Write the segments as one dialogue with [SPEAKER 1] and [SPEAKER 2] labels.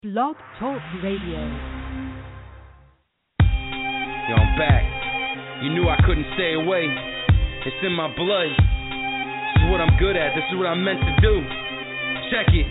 [SPEAKER 1] Blog Talk Radio.
[SPEAKER 2] Yo, I'm back. You knew I couldn't stay away. It's in my blood. This is what I'm good at. This is what I'm meant to do. Check it.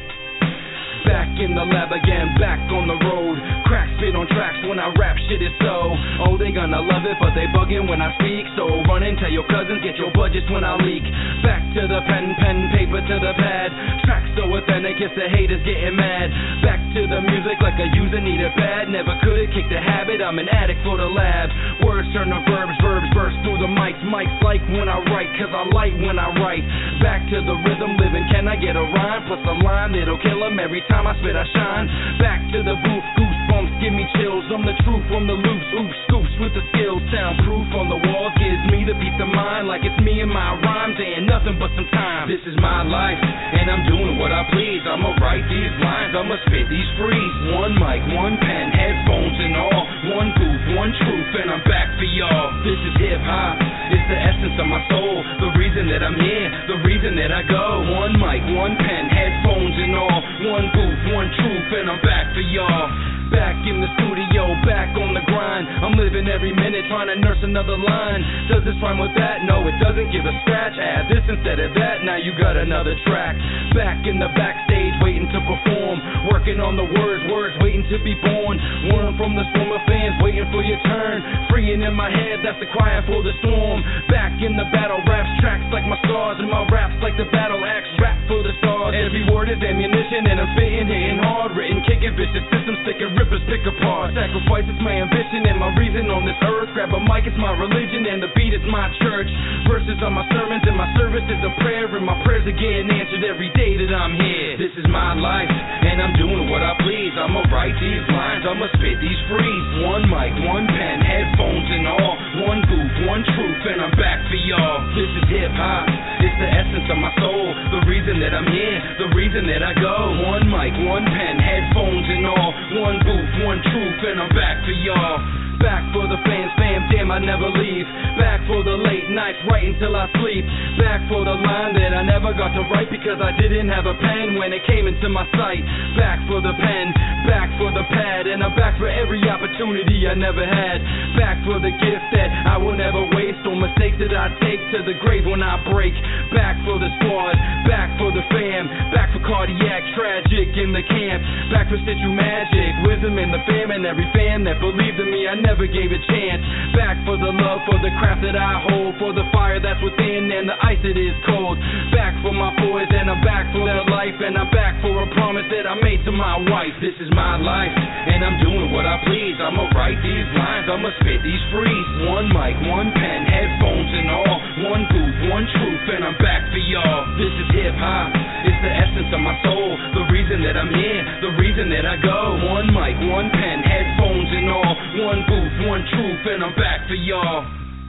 [SPEAKER 2] Back in the lab again, back on the road. Crack spit on tracks when I rap, shit is so. Oh, they gonna love it, but they bugging when I speak. So run and tell your cousins, get your budgets when I leak. Back to the pen, paper to the pad. Tracks so authentic, it's the haters getting mad. Back to the music like a user need it bad. Never could have kicked the habit, I'm an addict for the lab. Words turn to verbs, verbs burst through the mics. Mics like when I write, cause I light when I write. Back to the rhythm living, can I get a rhyme? Plus a line that'll kill 'em every time I spit, I shine. Back to the booth, goosebumps, give me chills. I'm the truth on the loose, oops, scoops with the skills. Soundproof on the walls, gives me the peace of mind. Like it's me and my rhymes, ain't nothing but some time. This is my life, and I'm doing what I please. I'ma write these lines, I'ma spit these frees. One mic, one pen, headphones and all. One booth, one truth, and I'm back for y'all. This is hip-hop, it's the essence of my soul. The reason that I'm here, the reason that I go. One mic, one pen, headphones and all. One booth, one truth, and I'm back for y'all. Back in the studio, back on the grind. I'm living every minute trying to nurse another line. Does this rhyme with that? No, it doesn't. Give a scratch. Add this instead of that. Now you got another track. Back in the backstage, waiting to perform. Working on the words waiting to be born. One from the swarm of fans, waiting for your turn. Freeing in my head, that's the crying for the storm. Back in the battle, raps tracks like my stars, and my raps like the battle axe. Rap for the stars. Every word is ammunition, and I'm spitting, hitting hard. Written, kicking vicious systems, sticking rippers pick apart. Sacrifice is my ambition and my reason on this earth. Grab a mic, it's my religion, and the beat is my church. Verses are my sermons, and my service is a prayer. And my prayers are getting answered every day that I'm here. This is my life, and I'm doing what I please. I'ma write these lines, I'ma spit these frees. One mic, one pen, headphones and all. One booth, one truth, and I'm back for y'all. This is hip-hop, it's the essence of my soul. The reason that I'm here, the reason that I go. One mic, one pen, headphones and all. One booth, one truth, and I'm back for y'all. Back for the fans, fam, damn, I never leave. Back for the late nights, writing till I sleep. Back for the line that I never got to write because I didn't have a pen when it came into my sight. Back for the pen, back for the pad, and I'm back for every opportunity I never had. Back for the gift that I will never waste on mistakes that I take to the grave when I break. Back for the squad, back for the fam, back for cardiac, tragic in the camp. Back for Stitchu Magic, wisdom in the fam, and every fan that believed in me, I never gave a chance. Back for the love, for the craft that I hold, for the fire that's within and the ice that is cold. Back for my boys, and I'm back for their life, and I'm back for a promise that I made to my wife. This is my life, and I'm doing what I please. I'ma write these lines, I'ma spit these frees. One mic, one pen, headphones and all. One booth, one truth, and I'm back for y'all. This is hip-hop, it's the essence of my soul. The reason that I'm here, the reason that I go. One mic, one pen, headphones and all. One booth, one truth, and I'm back for y'all.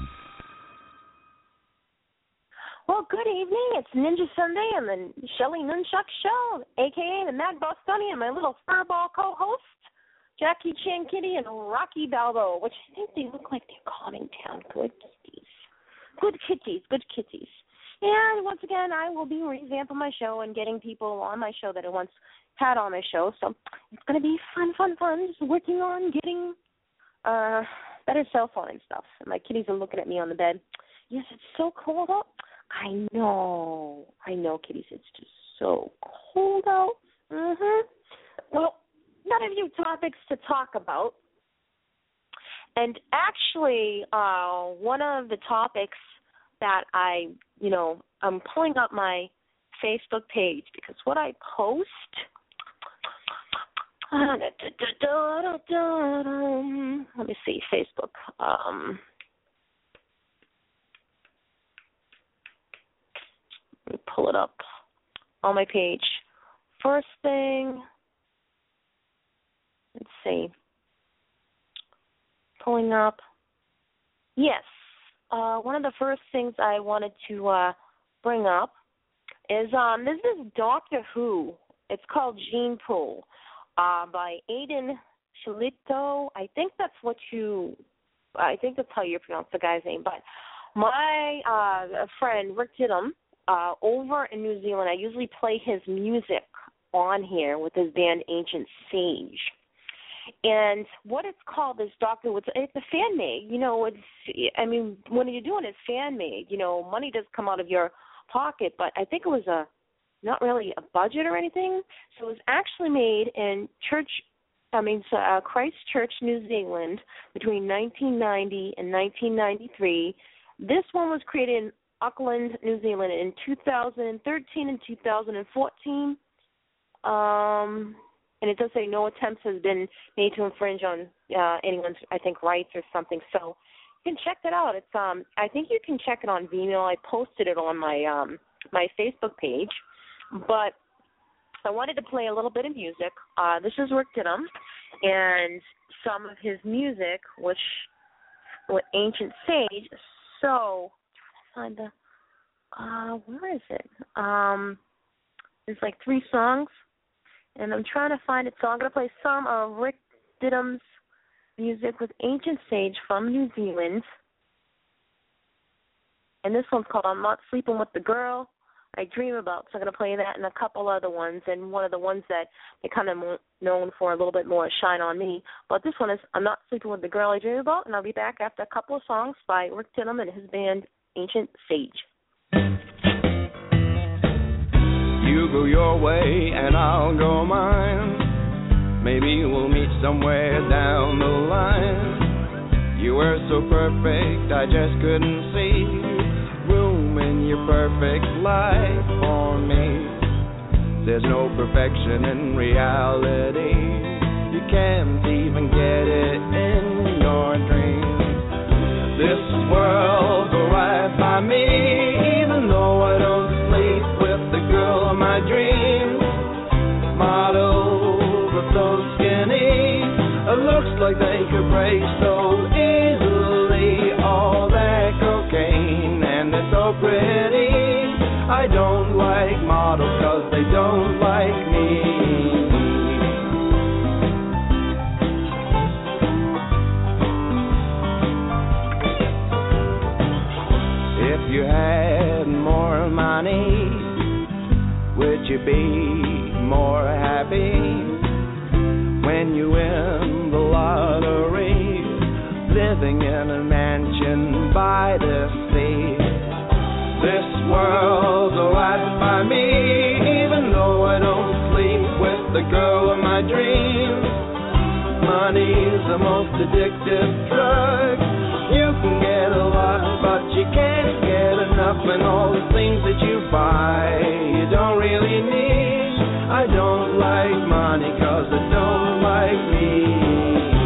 [SPEAKER 3] Well, good evening. It's Ninja Sunday and the Shelly Nunchuck Show, a.k.a. the Mad Bostonian, and my little furball co-host, Jackie Chan Kitty and Rocky Balboa, which I think they look like they're calming down. Good kitties. Good kitties, good kitties. And once again, I will be revamping my show and getting people on my show that I once had on my show. So it's going to be fun. Just working on getting better cell phone and stuff. And my kitties are looking at me on the bed. Yes, it's so cold out. I know, kitties. It's just so cold out. Well, got a few topics to talk about. And actually, one of the topics that I'm pulling up my Facebook page because what I post, let me see, Facebook. Let me pull it up on my page. First thing, let's see. Pulling up. Yes. One of the first things I wanted to bring up is this is Doctor Who. It's called Gene Pool by Aidan Shillito. I think that's how you pronounce the guy's name. But my friend Rick Didham over in New Zealand, I usually play his music on here with his band Ancient Sage. And what it's called is it's a fan made. When you're doing it fan made, money does come out of your pocket, but I think it was not really a budget or anything. So it was actually made in Christchurch, New Zealand, between 1990 and 1993. This one was created in Auckland, New Zealand, in 2013 and 2014. And it does say no attempts has been made to infringe on anyone's, I think, rights or something. So you can check that out. It's I think you can check it on Vimeo. I posted it on my my Facebook page. But I wanted to play a little bit of music. This is Rick Dittum and some of his music, with Ancient Sage. So find the where is it? There's like 3 songs. And I'm trying to find it, so I'm going to play some of Rick Dittum's music with Ancient Sage from New Zealand. And this one's called I'm Not Sleeping with the Girl I Dream About. So I'm going to play that and a couple other ones. And one of the ones that they kind of known for a little bit more Shine On Me. But this one is I'm Not Sleeping with the Girl I Dream About. And I'll be back after a couple of songs by Rick Dittum and his band Ancient Sage.
[SPEAKER 4] You go your way and I'll go mine. Maybe we'll meet somewhere down the line. You were so perfect, I just couldn't see room in your perfect life for me. There's no perfection in reality. You can't even get it in your dreams. This world will right by me, even though I don't sleep with the girl of my dreams. Models are so skinny, it looks like they could break so easily. All that cocaine and they're so pretty. I don't like models 'cause they don't like me. If you had more money, would you be more happy when you win the lottery, living in a mansion by the sea? This world's alright by me, even though I don't sleep with the girl of my dreams. Money's the most addictive drug. You can get a lot, but you can't get enough, and all the things that you buy you don't really need. I don't like money 'cause it don't like me.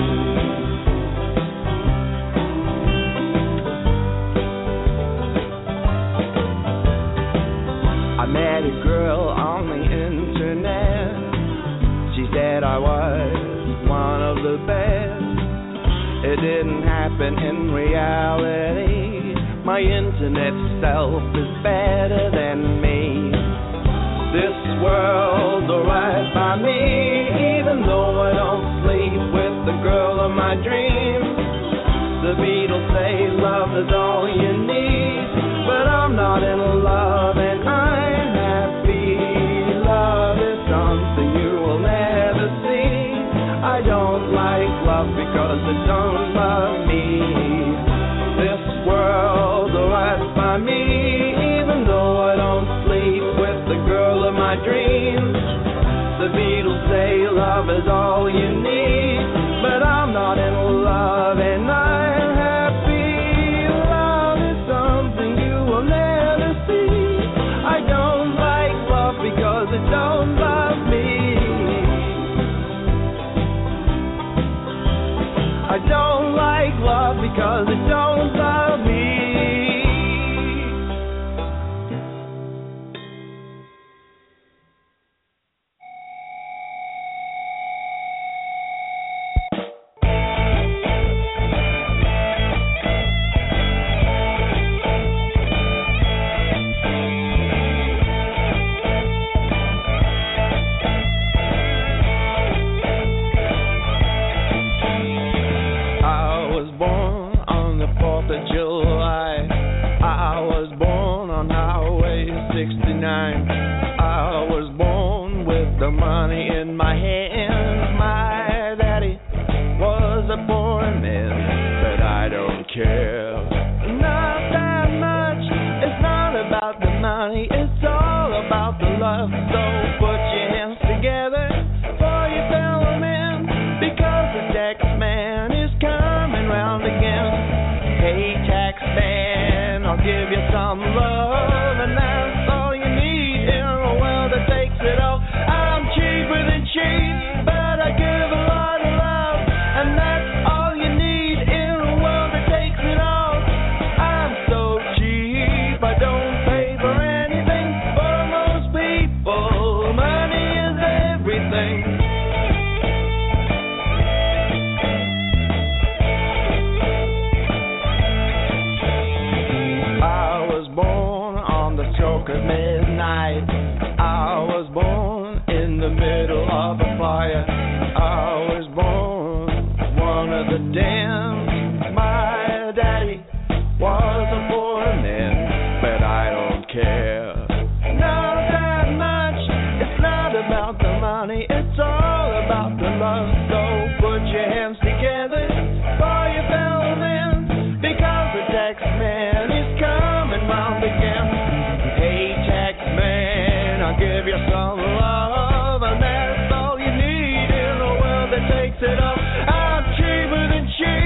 [SPEAKER 4] I met a girl on the internet. She said I was one of the best. It didn't happen in reality. My internet self is better than me. This world's alright by me, even though I don't sleep with the girl of my dreams. The Beatles say love is all you need, but I'm not in love and I'm happy. Love is something you will never see. I don't like love because it don't love me. This world's alright by me, even though I don't sleep with the girl of my dreams. The Beatles say love is all you need, but I'm not in love and I'm happy. Love is something you will never see. I don't like love because it don't love me. I don't like love because it don't love me. a dance. My daddy was a poor man, but I don't care. Not that much, it's not about the money, it's all about the love. So put your hands together for your fellow men, because the tax man is coming round again. Hey, tax man, I'll give you some love, and that's all you need in a world that takes it up. I'm cheaper than cheap.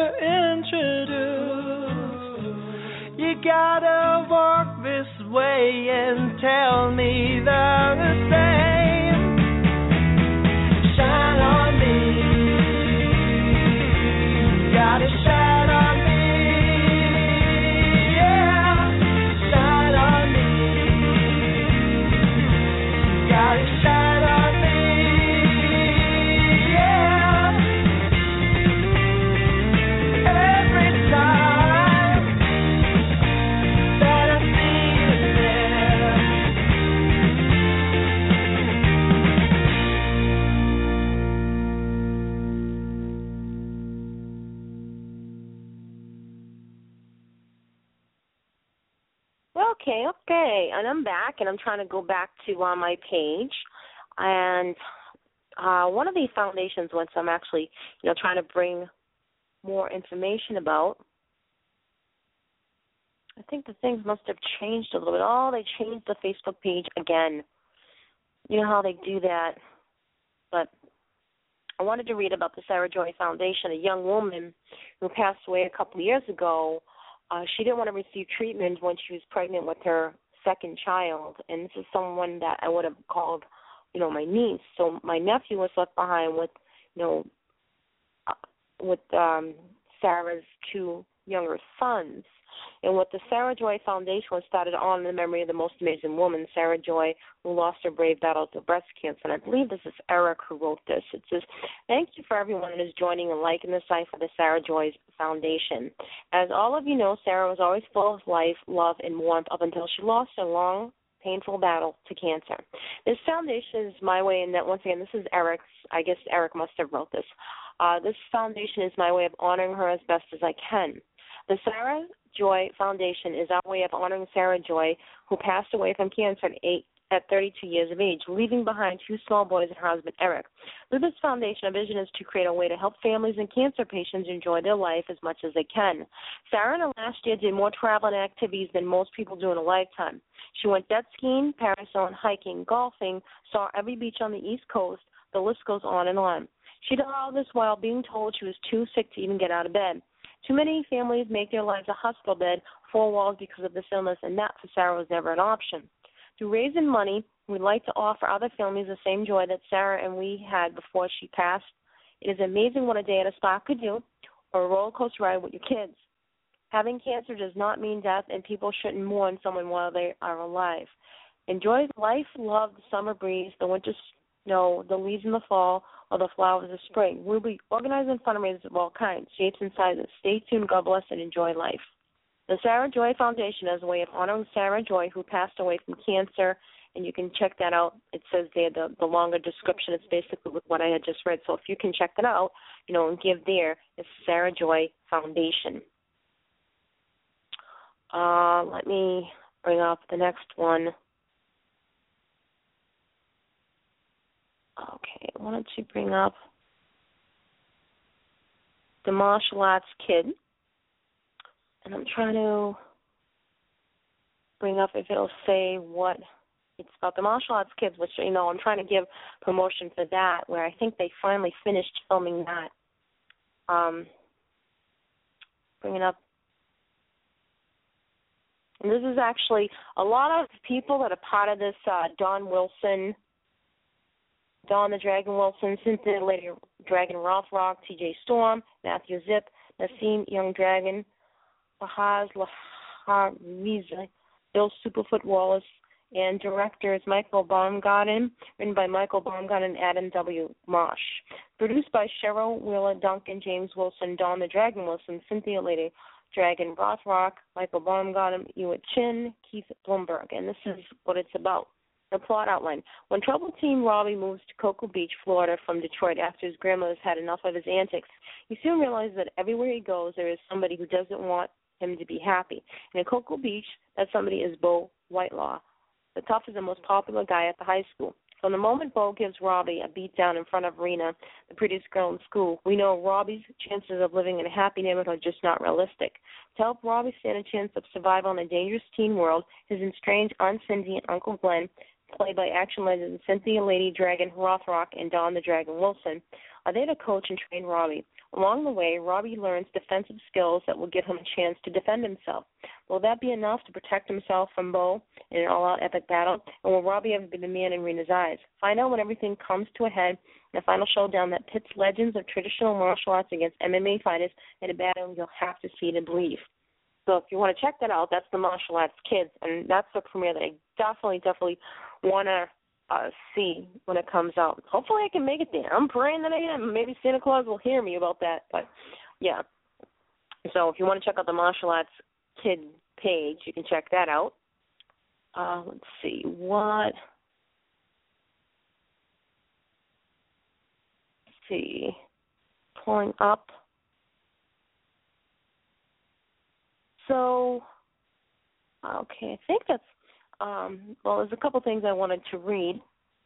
[SPEAKER 4] introduced. You gotta walk this way and tell me the same. Shine on me. Gotta shine on me. Yeah, shine on me. Gotta shine on me.
[SPEAKER 3] Okay, and I'm back, and I'm trying to go back to my page, and one of these foundations, which I'm actually, trying to bring more information about. I think the things must have changed a little bit. Oh, they changed the Facebook page again. You know how they do that, but I wanted to read about the Sarah Joy Foundation, a young woman who passed away a couple of years ago. She didn't want to receive treatment when she was pregnant with her second child, and this is someone that I would have called, my niece. So my nephew was left behind with Sarah's two younger sons. And what the Sarah Joy Foundation was started on in the memory of the most amazing woman, Sarah Joy, who lost her brave battle to breast cancer. And I believe this is Eric who wrote this. It says, thank you for everyone who is joining and liking the site for the Sarah Joy Foundation. As all of you know, Sarah was always full of life, love, and warmth up until she lost her long, painful battle to cancer. This foundation is my way, and that once again, this is Eric's. I guess Eric must have wrote this. This foundation is my way of honoring her as best as I can. The Sarah Joy Foundation is our way of honoring Sarah Joy, who passed away from cancer at 32 years of age, leaving behind two small boys and her husband, Eric. Through this foundation, our vision is to create a way to help families and cancer patients enjoy their life as much as they can. Sarah, in the last year, did more travel and activities than most people do in a lifetime. She went jet skiing, parasailing, hiking, golfing, saw every beach on the East Coast. The list goes on and on. She did all this while being told she was too sick to even get out of bed. Too many families make their lives a hospital bed, four walls because of this illness, and that for Sarah was never an option. Through raising money, we'd like to offer other families the same joy that Sarah and we had before she passed. It is amazing what a day at a spa could do, or a roller coaster ride with your kids. Having cancer does not mean death, and people shouldn't mourn someone while they are alive. Enjoy life, love, the summer breeze, the winter snow, the leaves in the fall, or the flowers of spring. We'll be organizing fundraisers of all kinds, shapes and sizes. Stay tuned, God bless, and enjoy life. The Sarah Joy Foundation is a way of honoring Sarah Joy, who passed away from cancer, and you can check that out. It says there the longer description. It's basically with what I had just read. So if you can check that out, and give there, it's Sarah Joy Foundation. Let me bring up the next one. Okay, I wanted to bring up the martial arts kid, and I'm trying to bring up if it'll say what it's about. The martial arts kids, which, I'm trying to give promotion for that, where I think they finally finished filming that. Bringing up, and this is actually a lot of people that are part of this, Don the Dragon Wilson, Cynthia Lady Dragon Rothrock, TJ Storm, Matthew Zip, Nassim Young Dragon, Bahaz Lahariza, Bill Superfoot Wallace, and directors Michael Baumgarten, written by Michael Baumgarten and Adam W. Marsh. Produced by Cheryl Wheeler, Duncan, James Wilson, Don the Dragon Wilson, Cynthia Lady Dragon Rothrock, Michael Baumgarten, Hewitt Chin, Keith Blumberg. And this is what it's about. The plot outline. When troubled teen Robbie moves to Cocoa Beach, Florida from Detroit after his grandmother's had enough of his antics, he soon realizes that everywhere he goes there is somebody who doesn't want him to be happy. And at Cocoa Beach, that somebody is Bo Whitelaw, the toughest and most popular guy at the high school. From the moment Bo gives Robbie a beat down in front of Rena, the prettiest girl in school, we know Robbie's chances of living in a happy neighborhood are just not realistic. To help Robbie stand a chance of survival in a dangerous teen world, his estranged Aunt Cindy and Uncle Glenn, played by action legends Cynthia Lady Dragon Rothrock and Don the Dragon Wilson, are there to coach and train Robbie. Along the way, Robbie learns defensive skills that will give him a chance to defend himself. Will that be enough to protect himself from Bo in an all-out epic battle? And will Robbie ever be the man in Rena's eyes? Find out when everything comes to a head in a final showdown that pits legends of traditional martial arts against MMA fighters in a battle you'll have to see to believe. So if you want to check that out, that's the Martial Arts Kids, and that's the premiere that I definitely want to see when it comes out. Hopefully I can make it there. I'm praying that I am. Maybe Santa Claus will hear me about that, but yeah. So if you want to check out the Martial Arts Kid page, you can check that out. Let's see, pulling up. So, okay, I think that's, there's a couple things I wanted to read.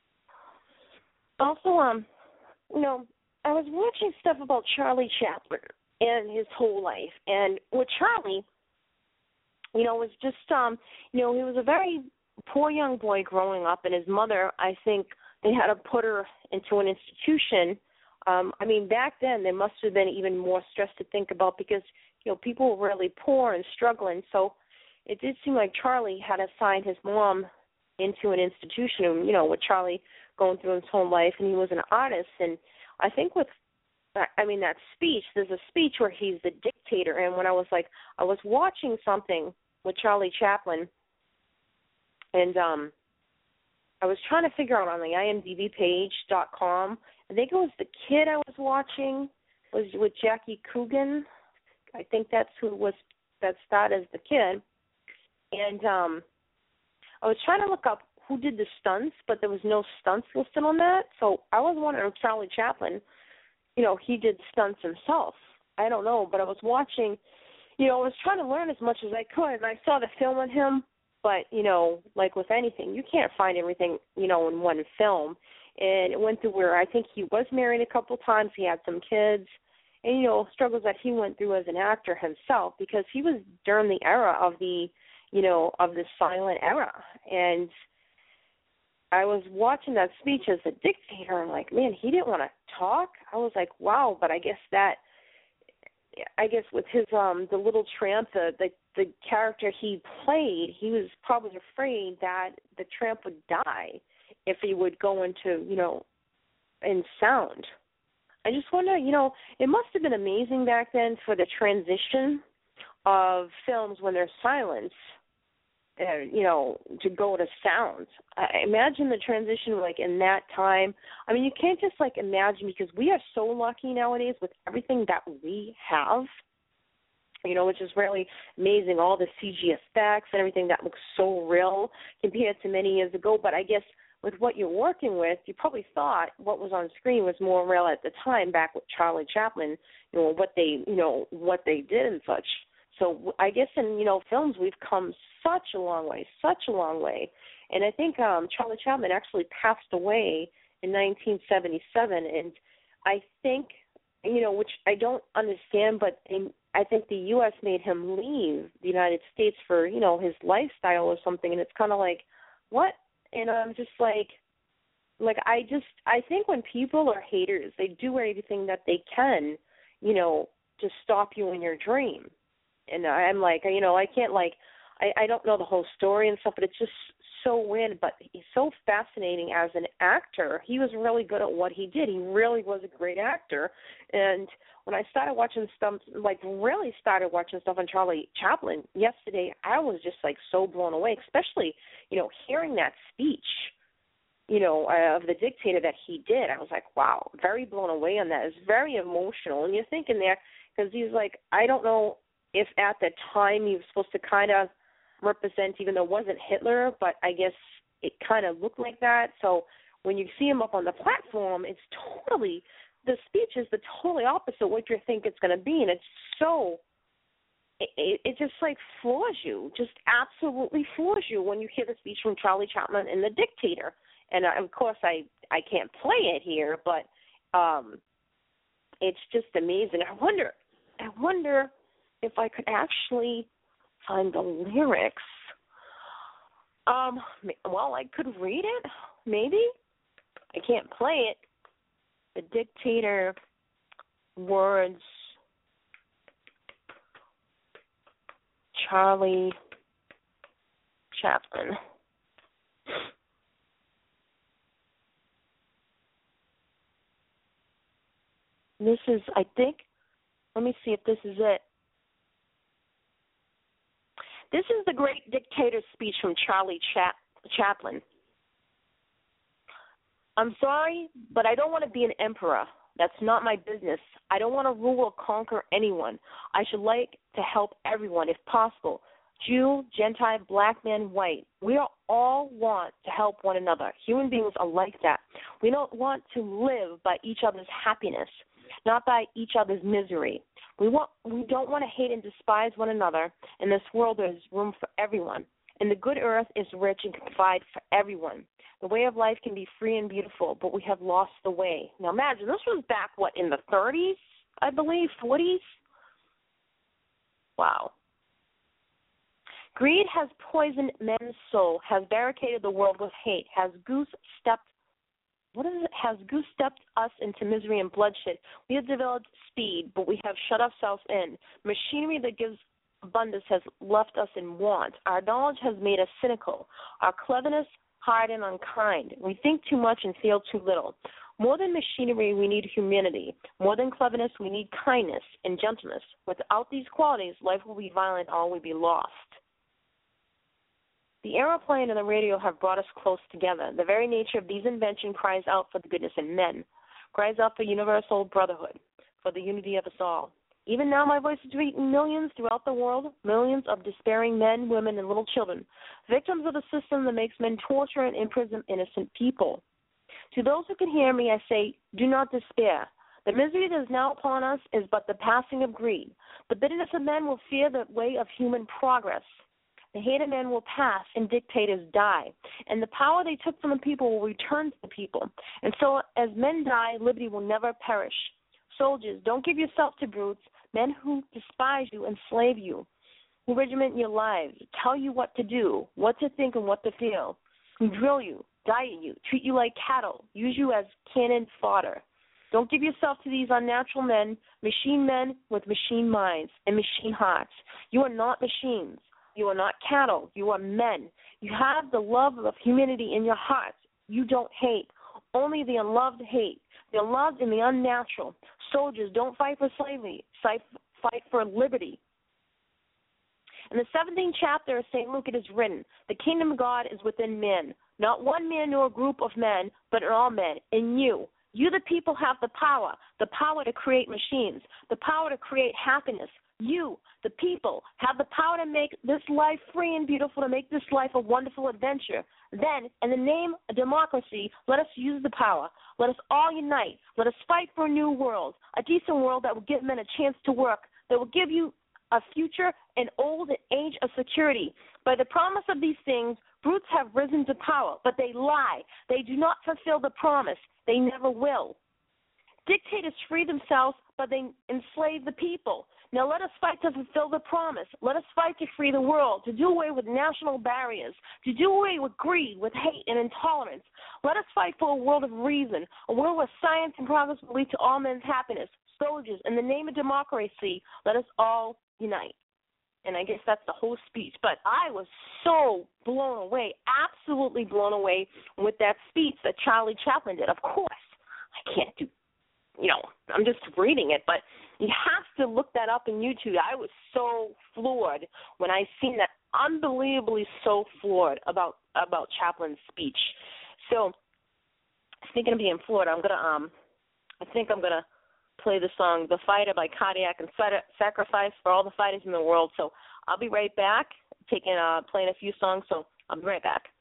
[SPEAKER 3] Also, I was watching stuff about Charlie Chaplin and his whole life. And with Charlie, was just, he was a very poor young boy growing up, and his mother, I think they had to put her into an institution. Back then there must have been even more stress to think about because, people were really poor and struggling. So it did seem like Charlie had to sign his mom into an institution, with Charlie going through his whole life, and he was an artist. And I think that speech, there's a speech where he's the dictator, and when I was watching something with Charlie Chaplin, and I was trying to figure out on the IMDbpage.com, I think it was the kid I was watching, was with Jackie Coogan. I think that's that starred as the kid. And I was trying to look up who did the stunts, but there was no stunts listed on that. So I was wondering if Charlie Chaplin, he did stunts himself. I don't know, but I was watching, I was trying to learn as much as I could, and I saw the film on him, but, like with anything, you can't find everything, in one film. And it went through where I think he was married a couple times, he had some kids, and, struggles that he went through as an actor himself, because he was during the era of the silent era. And I was watching that speech as a dictator. I'm like, man, he didn't want to talk. I was like, wow. But I guess with his the little tramp, the character he played, he was probably afraid that the tramp would die if he would go into in sound. I just wonder, it must have been amazing back then for the transition of films when there's silence, to go to sound. I imagine the transition, in that time. You can't just, imagine, because we are so lucky nowadays with everything that we have, which is really amazing, all the CG effects and everything that looks so real compared to many years ago. But I guess with what you're working with, you probably thought what was on screen was more real at the time, back with Charlie Chaplin, what they did and such. So I guess in, films we've come such a long way. And I think Charlie Chaplin actually passed away in 1977, and I think, which I don't understand, but I think the U.S. made him leave the United States for, his lifestyle or something, and it's kind of like, what? And I'm just I think when people are haters, they do everything that they can, to stop you in your dream. And I'm like, I can't, I don't know the whole story and stuff, but it's just so weird. But he's so fascinating as an actor. He was really good at what he did. He really was a great actor. And when I started watching stuff, really started watching stuff on Charlie Chaplin yesterday, I was just, so blown away, especially, hearing that speech, of the dictator that he did. I was like, wow, very blown away on that. It's very emotional. And you're thinking there, because he's like, I don't know if at the time he was supposed to kind of represent, even though it wasn't Hitler, but I guess it kind of looked like that. So when you see him up on the platform, it's totally, the speech is the totally opposite what you think it's going to be. And it's so, it just floors you, just absolutely floors you when you hear the speech from Charlie Chaplin and the dictator. And of course I can't play it here, but it's just amazing. I wonder if I could actually find the lyrics. Well, I could read it, maybe. I can't play it. The dictator, words. Charlie Chaplin. This is, I think, let me see if this is it. This is the great dictator speech from Charlie Chaplin. I'm sorry, but I don't want to be an emperor. That's not my business. I don't want to rule or conquer anyone. I should like to help everyone if possible. Jew, Gentile, black man, white. We all want to help one another. Human beings are like that. We don't want to live by each other's happiness, not by each other's misery. We don't want to hate and despise one another. In this world, there is room for everyone. And the good earth is rich and can provide for everyone. The way of life can be free and beautiful, but we have lost the way. Now imagine, this was back, in the 30s, I believe, 40s? Wow. Greed has poisoned men's soul, has barricaded the world with hate, has goose-stepped us into misery and bloodshed. We have developed speed, but we have shut ourselves in. Machinery that gives abundance has left us in want. Our knowledge has made us cynical. Our cleverness hard and unkind. We think too much and feel too little. More than machinery, we need humanity. More than cleverness, we need kindness and gentleness. Without these qualities, life will be violent, all will be lost. The aeroplane and the radio have brought us close together. The very nature of these inventions cries out for the goodness in men, cries out for universal brotherhood, for the unity of us all. Even now my voice is reaching millions throughout the world, millions of despairing men, women, and little children, victims of the system that makes men torture and imprison innocent people. To those who can hear me, I say, do not despair. The misery that is now upon us is but the passing of greed. The bitterness of men will fear the way of human progress. The hate of men will pass and dictators die, and the power they took from the people will return to the people. And so as men die, liberty will never perish. Soldiers, don't give yourself to brutes, men who despise you, enslave you, who regiment your lives, tell you what to do, what to think, and what to feel, who drill you, diet you, treat you like cattle, use you as cannon fodder. Don't give yourself to these unnatural men with machine minds and machine hearts. You are not machines. You are not cattle. You are men. You have the love of humanity in your hearts. You don't hate. Only the unloved hate. The unloved and the unnatural. Soldiers, don't fight for slavery. Fight for liberty. In the 17th chapter of St. Luke it is written, the kingdom of God is within men. Not one man nor a group of men, but in all men. In you. You the people have the power to create machines, the power to create happiness. You, the people, have the power to make this life free and beautiful, to make this life a wonderful adventure. Then, in the name of democracy, let us use the power. Let us all unite. Let us fight for a new world, a decent world that will give men a chance to work, that will give you a future and old age of security. By the promise of these things, brutes have risen to power, but they lie. They do not fulfill the promise. They never will. Dictators free themselves, but they enslave the people. Now let us fight to fulfill the promise. Let us fight to free the world, to do away with national barriers, to do away with greed, with hate and intolerance. Let us fight for a world of reason, a world where science and progress will lead to all men's happiness. Soldiers, in the name of democracy, let us all unite. And I guess that's the whole speech. But I was so blown away, absolutely blown away with that speech that Charlie Chaplin did. Of course, I can't do, I'm just reading it, but you have to look that up in YouTube. I was so floored when I seen that, unbelievably so floored about Chaplin's speech. So, speaking of being floored, I think I'm gonna play the song "The Fighter" by Cardiac and Sacrifice for all the fighters in the world. So I'll be right back, playing a few songs. So I'll be right back.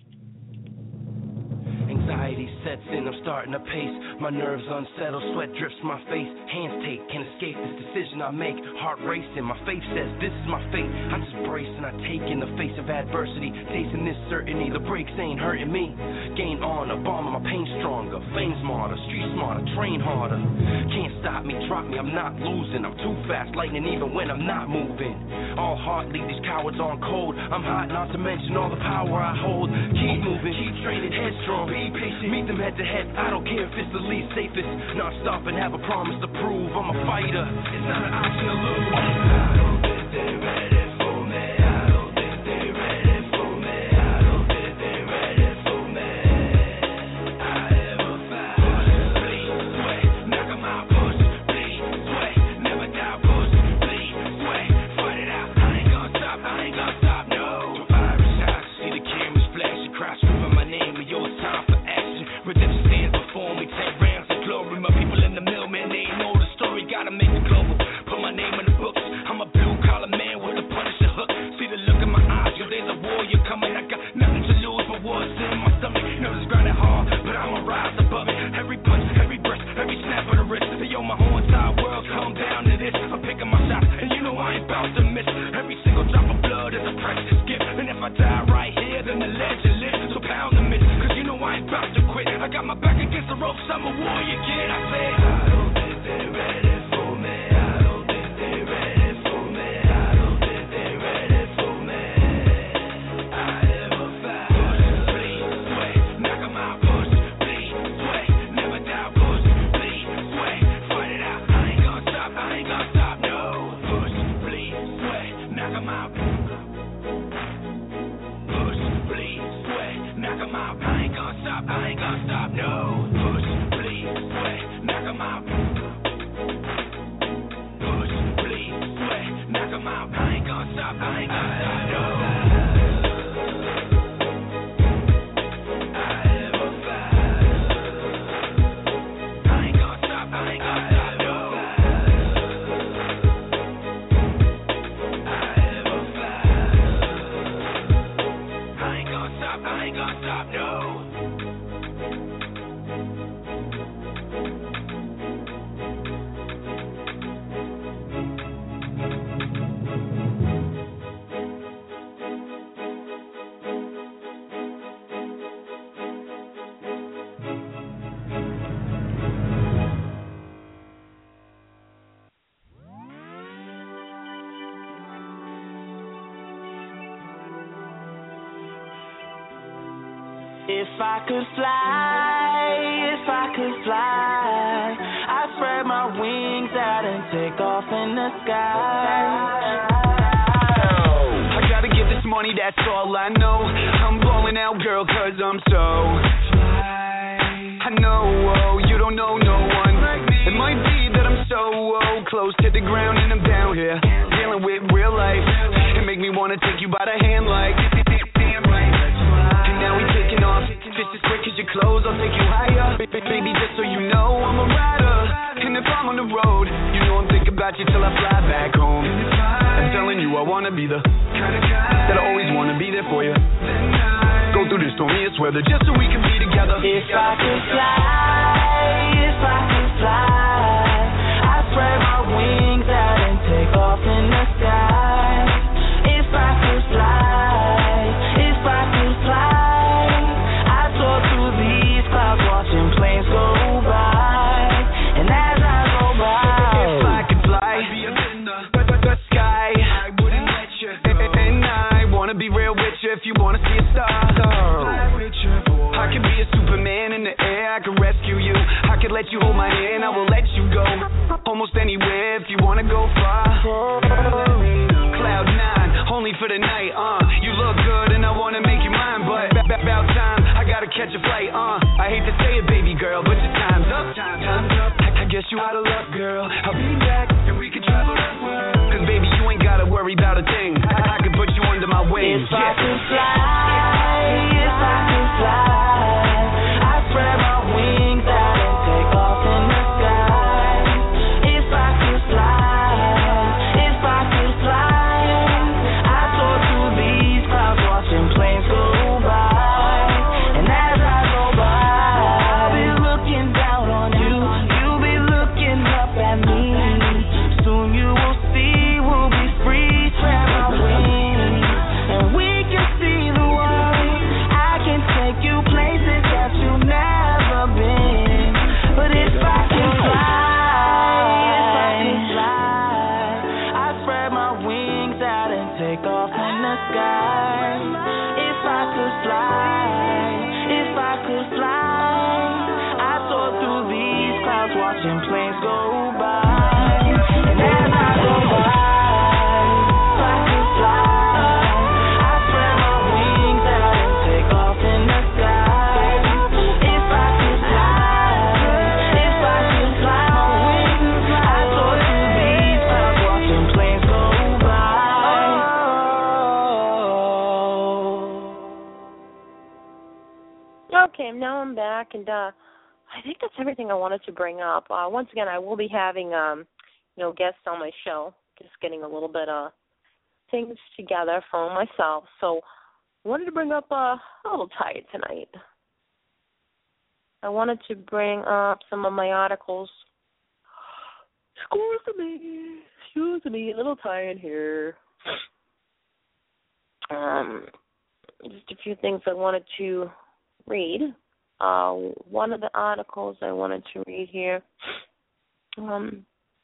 [SPEAKER 2] Anxiety sets in, I'm starting to pace. My nerves unsettled, sweat drips my face. Hands take, can't escape this decision I make. Heart racing, my faith says this is my fate. I just brace and I take in the face of adversity. Tasting this certainty, the brakes ain't hurting me. Gain honor, bombing my pain stronger. Fame smarter, street smarter, train harder. Can't stop me, drop me, I'm not losing. I'm too fast, lightning even when I'm not moving. All heart leave these cowards on cold. I'm hot, not to mention all the power I hold. Keep moving, keep training, headstrong. Be patient, Meet them head to head, I don't care if it's the least safest. Non-stop and have a promise to prove I'm a fighter. It's not an option to lose. I don't think they're ready for me. I don't think they're ready for me. I don't think they're ready for me. I ever fight. Push, bleed, sweat, knock 'em out. Push, bleed, sweat, never doubt. Push, bleed, sweat, fight it out. I ain't gonna stop, I ain't gonna stop, no. To Irish shots, see the cameras flashing, cry screaming my name, and yo, it's time for action. Redemption stands before me, 10 rounds of glory. My people in the mill, man, they ain't know the story. Gotta make it global, put my name in the books. I'm a blue-collar man with a Punisher hook. See the look in my eyes, yo, there's a warrior coming. I got nothing to lose, but what's in my stomach? Nerves grinding hard, but I'ma rise above it. Every punch, every breath, every snap of the wrist. Yo, my whole entire world come down to this. I'm picking my shots, and you know I ain't bout to miss. Every single drop of blood is a precious gift. And if I die right here, then the legend lives. So pound the myth, cause you know I ain't bout to quit. I got my back against the ropes, I'm a warrior kid. I say, I don't think they're ready for me. I don't think they're ready for me. I don't think they're ready for me. I ever fight. Push, bleed, sweat, knock 'em out. Push, bleed, sweat, never doubt. Push, bleed, sweat, fight it out. I ain't gonna stop, I ain't gonna stop, no. Push, bleed, sweat, knock 'em out. Push, bleed, sweat, knock 'em out. I ain't gonna stop, I ain't gonna stop, no. Push, bleed, sweat, knock 'em out. Push, bleed, sweat, knock 'em out. I ain't gonna stop, I ain't gonna stop, no. I ever fight. I ain't gonna stop, I ain't gonna stop, no. I ever fight. I ain't gonna stop, I ain't gonna stop, no.
[SPEAKER 4] If I could fly, I'd spread my wings out and take off in the sky. I gotta get this money, that's all I know. I'm balling out, girl, cause I'm so fly. I know, you don't know no one. It might be that I'm so close to the ground and I'm down here dealing with real life. It make me wanna take you by the hand like now we taking off, just as quick as your clothes, I'll take you higher. Baby, just so you know, I'm a rider. And if I'm on the road, you know I'm thinking about you till I fly back home. I'm telling you, I wanna be the kind of guy that I always wanna be there for you. Go through the stormiest weather just so we can be together. If I could fly, I'd spread my wings out and take off in the sky. If I could fly. Watching planes go by, and as I go by, if I could fly, I'd be up in the sky. I wouldn't let you go. And I wanna be real with you if you wanna see a star. I could be a Superman in the air, I could rescue you. I could let you hold my hand, I will let you go. Almost anywhere if you wanna go far. Cloud 9, only for the night, You look good and I wanna make you mine, but about time, I gotta catch a flight, I hate to say it, baby girl, but your time's up. Time's up. I guess you out of luck, girl. I'll be back and we can travel the world. Cause baby, you ain't gotta worry about a thing. I can put you under my wings. If I could fly, I'd spread my wings out and take off in the sky. If I could fly, I'd soar through these clouds, watching planes go by. And as I go by, I'll be looking down on you. You'll be looking up at me. Soon you will see we'll be free. Spread my wings, and we can see the world. I can take you places that you've never been. But if I can fly, I'd spread my wings out and take off in the sky. If I could fly,
[SPEAKER 3] I'm back, and I think that's everything I wanted to bring up. Once again, I will be having guests on my show, just getting a little bit of things together for myself. So I wanted to bring up a little tired tonight. I wanted to bring up some of my articles. Excuse me, a little tired here. Just a few things I wanted to read. One of the articles I wanted to read here, and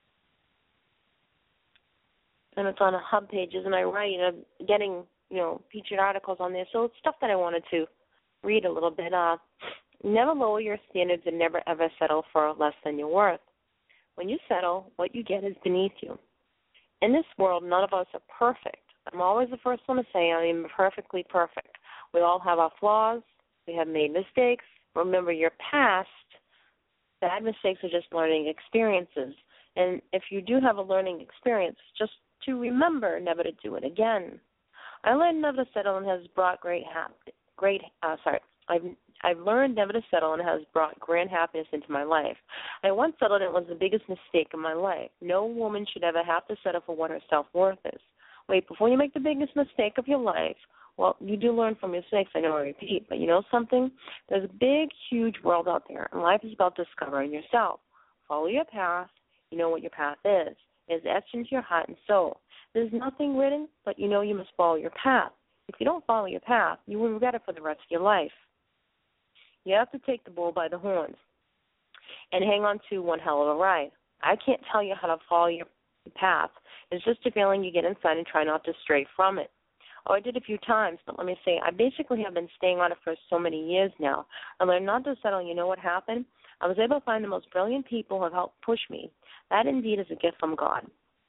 [SPEAKER 3] it's on Hub Pages, and I write, getting, featured articles on there, so it's stuff that I wanted to read a little bit. Never lower your standards and never ever settle for less than you're worth. When you settle, what you get is beneath you. In this world, none of us are perfect. I'm always the first one to say I am perfectly perfect. We all have our flaws. We have made mistakes. Remember your past. Bad mistakes are just learning experiences. And if you do have a learning experience, just to remember never to do it again. I learned never to settle and has brought I've learned never to settle and has brought grand happiness into my life. I once settled and it was the biggest mistake of my life. No woman should ever have to settle for what her self-worth is. Wait, before you make the biggest mistake of your life, well, you do learn from your mistakes, I know I repeat, but you know something? There's a big, huge world out there, and life is about discovering yourself. Follow your path. You know what your path is. It's etched into your heart and soul. There's nothing written, but you know you must follow your path. If you don't follow your path, you will regret it for the rest of your life. You have to take the bull by the horns and hang on to one hell of a ride. I can't tell you how to follow your path. It's just a feeling you get inside and try not to stray from it. Oh, I did a few times, but let me say, I basically have been staying on it for so many years now. I learned not to settle. You know what happened? I was able to find the most brilliant people who have helped push me. That indeed is a gift from God.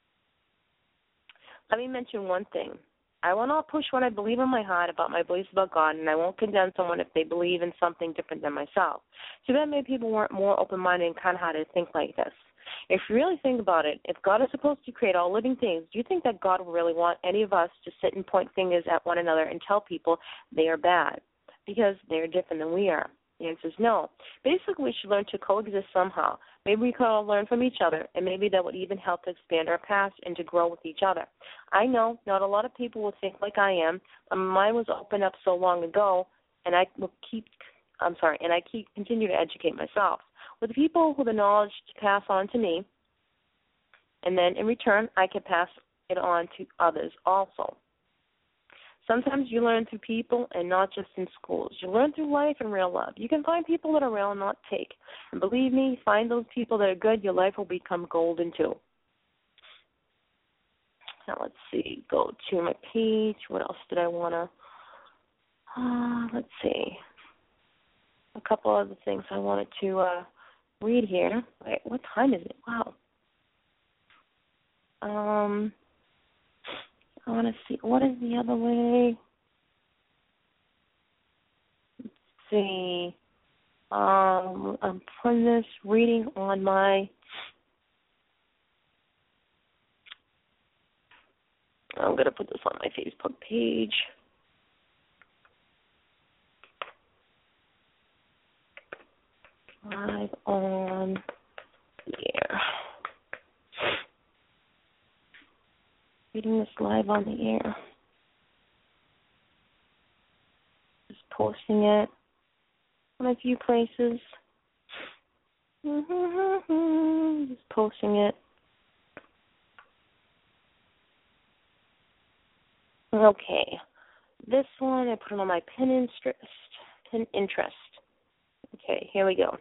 [SPEAKER 3] Let me mention one thing. I will not push what I believe in my heart about my beliefs about God, and I won't condemn someone if they believe in something different than myself. Too bad many people weren't more open-minded and kind-hearted to think like this. If you really think about it, if God is supposed to create all living things, do you think that God would really want any of us to sit and point fingers at one another and tell people they are bad because they are different than we are? The answer is no. Basically, we should learn to coexist somehow. Maybe we could all learn from each other, and maybe that would even help to expand our past and to grow with each other. I know not a lot of people will think like I am. My mind was opened up so long ago, and I continue to educate myself with people with the knowledge to pass on to me, and then in return, I can pass it on to others also. Sometimes you learn through people and not just in schools. You learn through life and real love. You can find people that are real and not fake. And believe me, find those people that are good, your life will become golden too. Now let's see, go to my page. What else did I want to, let's see. A couple other things I wanted to read here. Wait, what time is it? Wow. I want to see, what is the other way? Let's see. I'm putting this reading on my, I'm going to put this on my Facebook page. Live on the air. Reading this live on the air. Just posting it on a few places. Just posting it. Okay. This one, I put it on my Pinterest. Okay, here we go.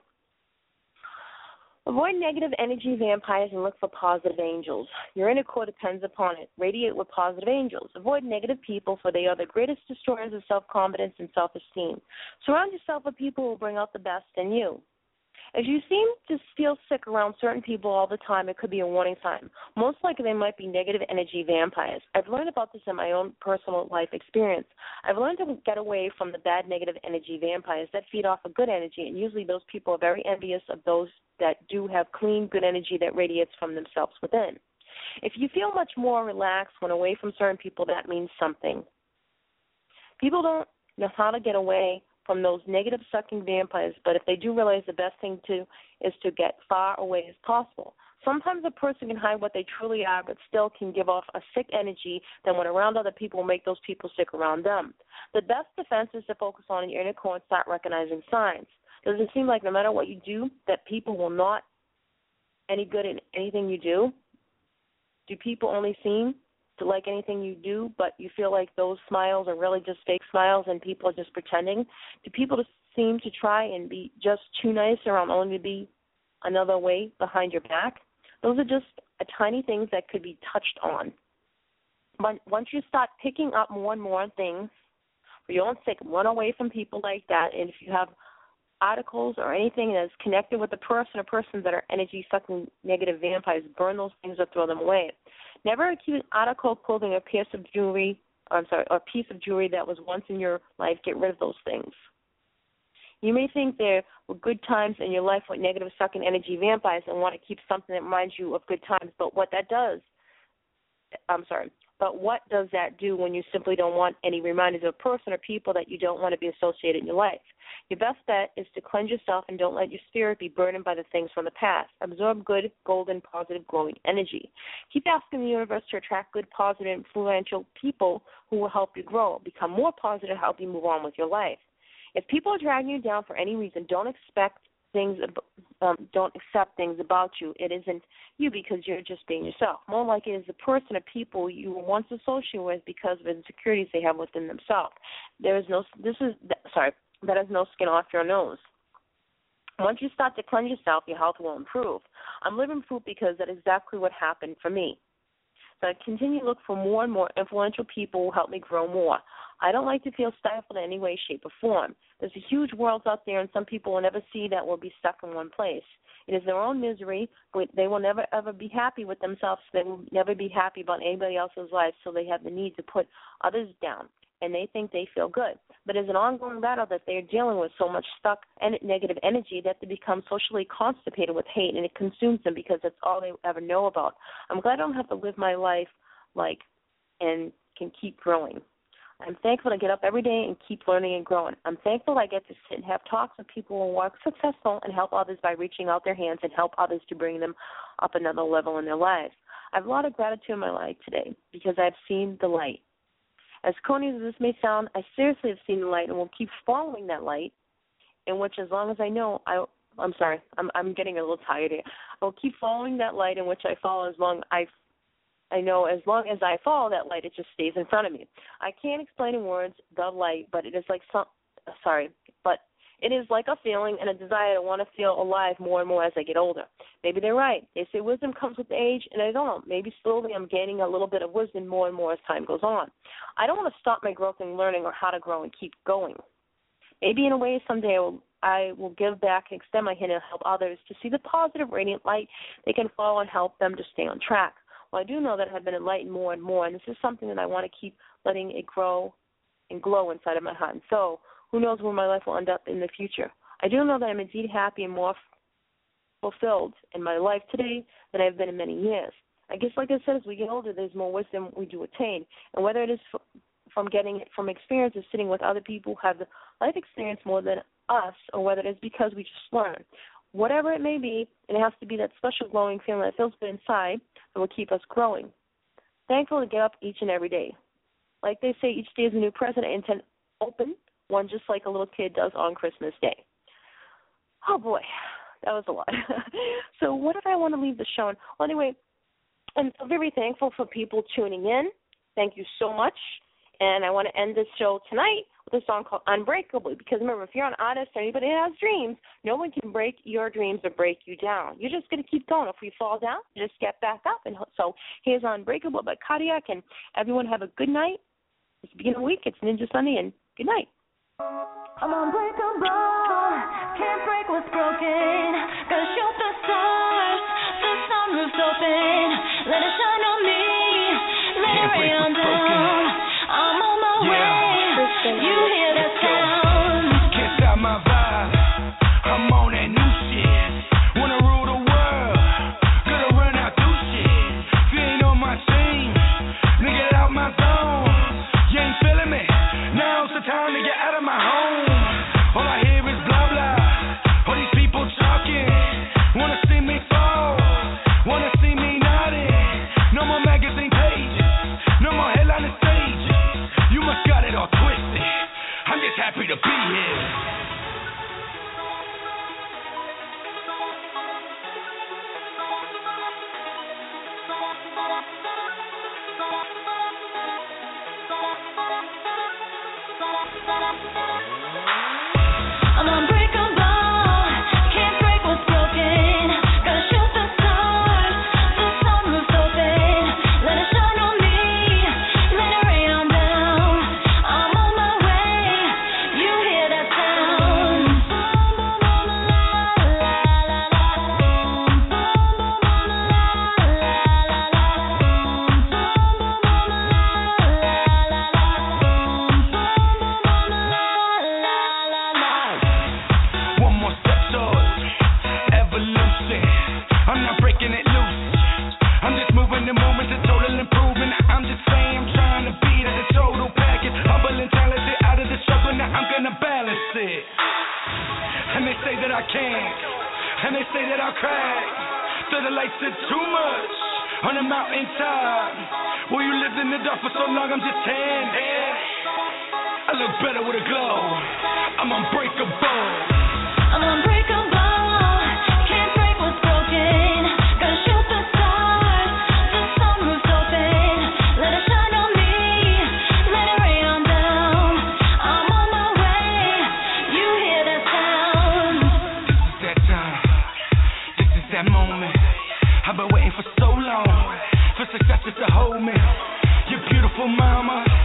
[SPEAKER 3] Avoid negative energy vampires and look for positive angels. Your inner core depends upon it. Radiate with positive angels. Avoid negative people, for they are the greatest destroyers of self-confidence and self-esteem. Surround yourself with people who will bring out the best in you. If you seem to feel sick around certain people all the time, it could be a warning sign. Most likely they might be negative energy vampires. I've learned about this in my own personal life experience. I've learned to get away from the bad negative energy vampires that feed off of good energy, and usually those people are very envious of those that do have clean, good energy that radiates from themselves within. If you feel much more relaxed when away from certain people, that means something. People don't know how to get away from those negative sucking vampires, but if they do realize the best thing is to get far away as possible. Sometimes a person can hide what they truly are, but still can give off a sick energy that when around other people will make those people sick around them. The best defense is to focus on your inner core and start recognizing signs. Does it seem like no matter what you do, that people will not any good in anything you do? Do people only seem to like anything you do, but you feel like those smiles are really just fake smiles and people are just pretending? Do people seem to try and be just too nice around only to be another way behind your back? Those are just tiny things that could be touched on. But once you start picking up more and more things for your own sake, run away from people like that. And if you have articles or anything that's connected with the person or persons that are energy-sucking negative vampires, burn those things or throw them away. Never accuse an article, clothing, or piece of jewelry, or piece of jewelry that was once in your life. Get rid of those things. You may think there were good times in your life with negative sucking energy vampires and want to keep something that reminds you of good times, but what does that do when you simply don't want any reminders of a person or people that you don't want to be associated in your life? Your best bet is to cleanse yourself and don't let your spirit be burdened by the things from the past. Absorb good, golden, positive, glowing energy. Keep asking the universe to attract good, positive, influential people who will help you grow. Become more positive, help you move on with your life. If people are dragging you down for any reason, don't accept things about you. It isn't you because you're just being yourself. More like it is the person or people you were once associated with because of insecurities they have within themselves. That is no skin off your nose. Once you start to cleanse yourself, your health will improve. I'm living proof because that's exactly what happened for me. So I continue to look for more and more influential people who help me grow more. I don't like to feel stifled in any way, shape, or form. There's a huge world out there, and some people will never see that will be stuck in one place. It is their own misery, but they will never, ever be happy with themselves. They will never be happy about anybody else's life, so they have the need to put others down, and they think they feel good. But it's an ongoing battle that they are dealing with so much stuck and negative energy that they become socially constipated with hate, and it consumes them because that's all they ever know about. I'm glad I don't have to live my life and can keep growing. I'm thankful to get up every day and keep learning and growing. I'm thankful I get to sit and have talks with people who are successful and help others by reaching out their hands and help others to bring them up another level in their lives. I have a lot of gratitude in my life today because I've seen the light. As corny as this may sound, I seriously have seen the light and will keep following that light, in which as long as I know, I'm getting a little tired here. I will keep following that light in which I follow as long I know as long as I follow that light, it just stays in front of me. I can't explain in words the light, but it is like it is like a feeling and a desire to want to feel alive more and more as I get older. Maybe they're right. They say wisdom comes with age, and I don't. Maybe slowly I'm gaining a little bit of wisdom more and more as time goes on. I don't want to stop my growth in learning or how to grow and keep going. Maybe in a way someday I will give back and extend my hand and help others to see the positive, radiant light they can follow and help them to stay on track. Well, I do know that I've been enlightened more and more, and this is something that I want to keep letting it grow and glow inside of my heart. And so, who knows where my life will end up in the future. I do know that I'm indeed happy and more fulfilled in my life today than I've been in many years. I guess, like I said, as we get older, there's more wisdom we do attain. And whether it is from getting it from experiences sitting with other people who have the life experience more than us, or whether it is because we just learn. Whatever it may be, it has to be that special glowing feeling that feels good inside that will keep us growing. Thankful to get up each and every day. Like they say, each day is a new present and to open one just like a little kid does on Christmas Day. Oh, boy, that was a lot. So what did I want to leave the show on? Well, anyway, I'm so very thankful for people tuning in. Thank you so much. And I want to end this show tonight with a song called Unbreakable, because remember, if you're an artist or anybody that has dreams, no one can break your dreams or break you down. You're just going to keep going. If we fall down, just get back up. And so here's Unbreakable by Cardiac, and everyone have a good night. It's the beginning of the week. It's Ninja Sunday, and good night.
[SPEAKER 5] I'm unbreakable, can't break what's broken. Gonna shoot the stars, the sunroof's open. Let it shine on me, let it rain down. I'm on my way, you hear that sound.
[SPEAKER 2] Can't stop my vibe, I'm on that new shit. Wanna rule the world, gotta run out through shit. If you ain't on my team, nigga, get out my zone. You ain't feeling me, now's the time to get out of my home. happy to be here.
[SPEAKER 5] I'm unbreakable, can't break what's broken. Gotta shoot the stars, the sunroof's open. Let it shine on me, let it rain on down. I'm on my way, you hear that sound?
[SPEAKER 2] One more step towards evolution. I'm not breaking it loose. I'm just moving the moment to total improvement. I'm just saying I'm trying to be the total package. Humble and talented, out of the struggle, now I'm gonna balance it. And they say that I can't, and they say that I'll crack. So the lights are too much on the mountaintop. Well, you lived in the dark for so long, I'm just tan. I look better with a glow. I'm unbreakable.
[SPEAKER 5] I'm unbreakable, can't break what's broken. Gotta shoot the stars, the sunroof's open. Let it shine on me, let it rain on down. I'm on my way, you hear that sound?
[SPEAKER 2] This is that time, this is that moment. I've been waiting for so long, for success just to hold me. Your beautiful mama,